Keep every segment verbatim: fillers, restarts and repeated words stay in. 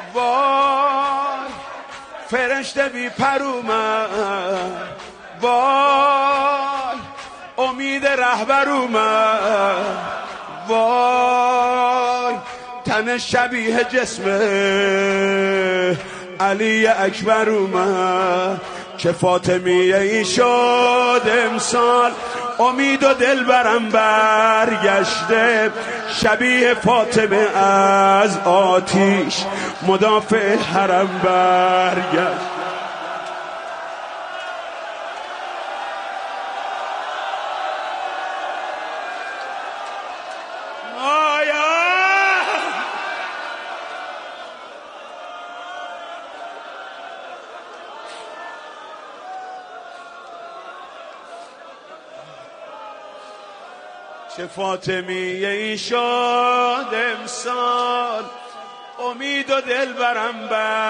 وای فرشته بی پر اومد، وای امید رهبر اومد، وای تن شبیه جسم علی اکبر اومد که فاطمیه ای شد امسال، امید و دل برم برگشته شبیه فاطمه از آتیش مدافع حرم برگشت. چه فاطمیه ای شد امسال، امید و دل برم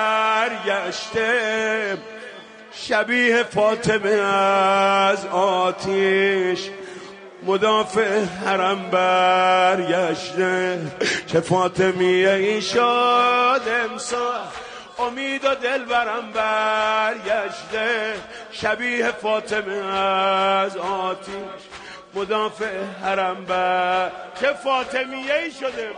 برگشته شبیه فاطمه از آتیش مدافع حرم برگشته. چه فاطمیه ای شد امسال، امید و دل برم برگشته شبیه فاطمه از آتیش مدافع حرم بر. چه فاطمیه ای شده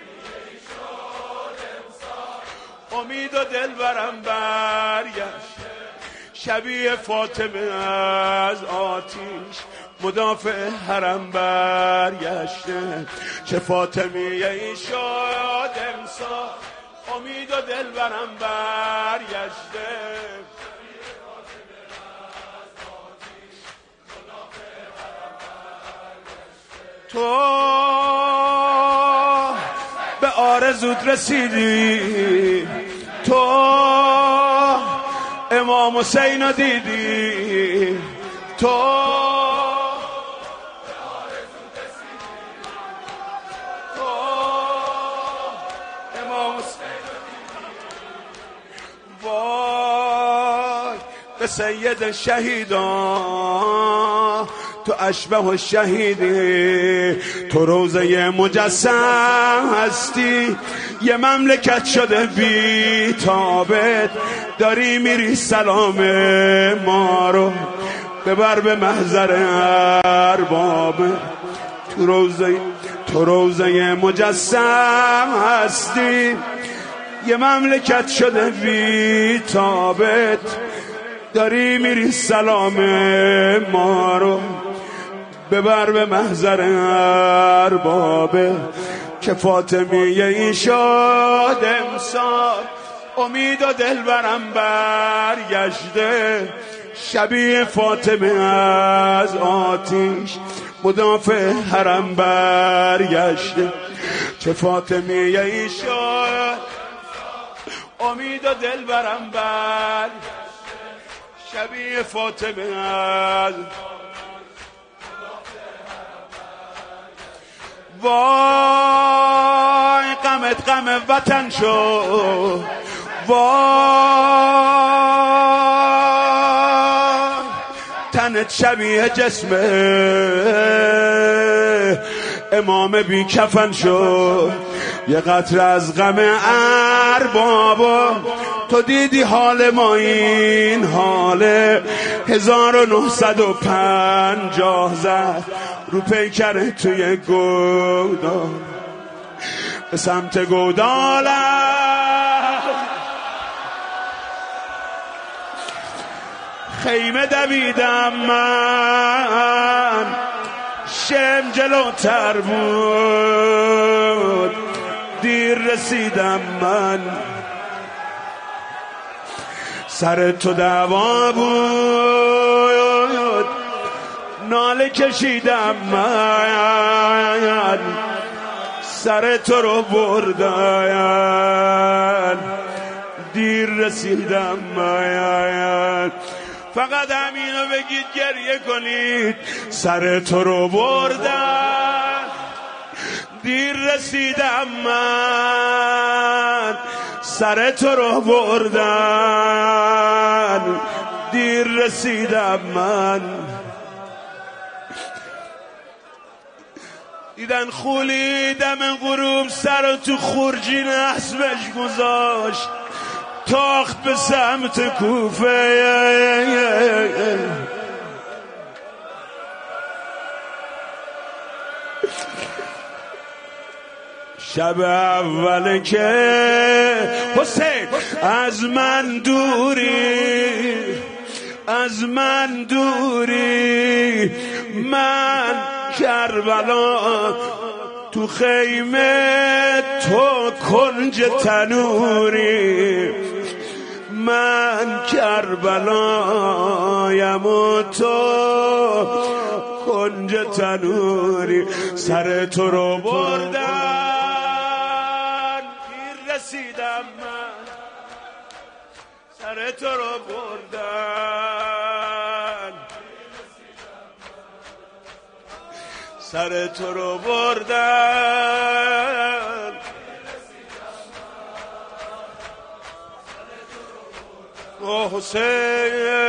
امید و دل برم برگشت شبیه فاطمه از آتیش مدافع حرم برگشته. چه فاطمیه ای شد امسال، امید و دل برم برگشته تو به آرزوت رسیدی، تو امام حسین رو دیدی، تو امام حسین وای به سید شهیدان تو اشبه و شهیدی، تو روزه مجسم هستی، یه مملکت شده بی تابت، داری میری سلام ما رو ببر به محضر ارباب. تو روزه تو روزه مجسم هستی، یه مملکت شده بی تابت، داری میری سلام ما رو ببر به محضر اربابه. که فاطمیه ای شد امسال، امید و دل برم برگشته شبیه فاطمه از آتیش مدافع حرم برگشته. چه فاطمیه ای شد امید و دل برم برگشته شبیه فاطمه از. وای غمت غم وطن شد، وای تنت شبیه جسم امام بی کفن شد. یه قطره از غم اربابا تو دیدی حال ما این حاله، هزار و نهصد و پنجاه زد رو پیکره توی گودال، به سمت گودالم خیمه دویدم من، شم جلوتر بود دیر رسیدم من، سر تو دعوا بود ناله کشیدم من، سر تو رو بردن دیر رسیدم من. فقط همینو بگید گریه کنید، سر تو رو بردن دیر رسیدم من، سر تو رو بردن دیر رسیدم من. دیدن خولی دم غروب سر تو خورجین اسبش گذاشت تاخت به سمت کوفه. شب اول که حسین از من دوری از من دوری من کربلا تو خیمه تو کنج تنوری من کربلایم و تو کنج تنوری سر تو رو بردن پیر رسیدم من سر تو رو بردن سر تو رو بردن او حسین